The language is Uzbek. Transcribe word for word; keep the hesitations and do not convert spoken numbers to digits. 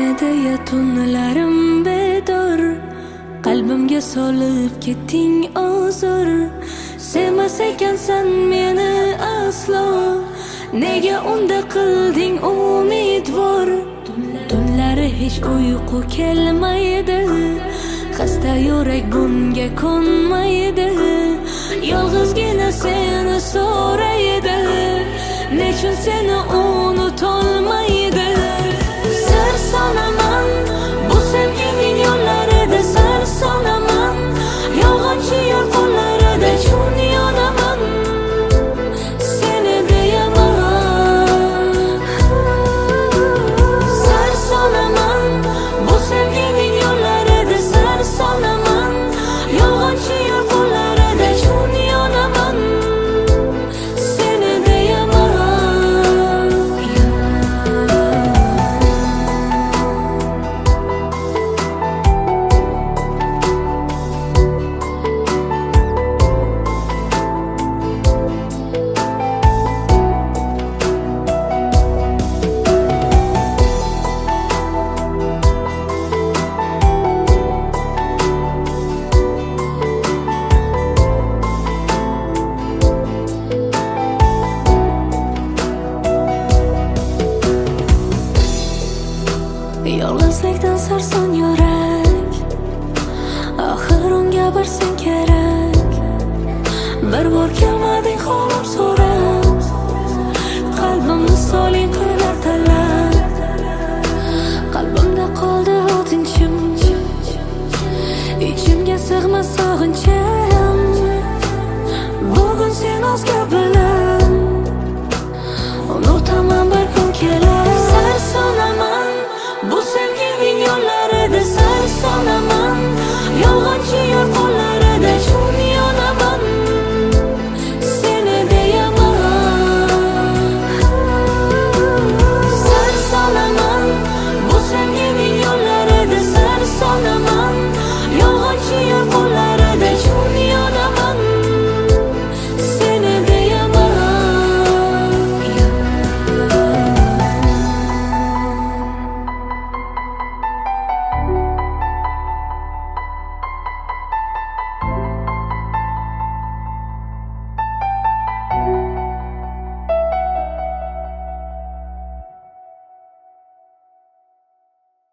deya tunlarim bedor, qalbimga solib ketding ozor. Sevmas ekansan meni aslo, nega unda qilding umidvor? Tunlari hech uyqu kelmaydi, xasta yurak bunga ko'nmaydi. Yolg'izgina seni so'raydi, nechun seni unutolmaydi? Sir sonaman bu sevgining yo'llarida, sir sonaman yolg'onchi yor qo'llarida, chun yonaman seni deyaman. Sir sonaman bu sevgining yo'llarida, sir sonaman yolg'onchi yor qo'llarida, chun yonaman seni deyaman. Yolg'izlikdan sarson yurak, oxir unga bir sen kerak. Bir bor kelmading holim so'rab, qalbimni soling qilar talab. Qalbimda qoldi o'tinchim, ichimga sig'mas sog'inchim. Bugun sen ozga bir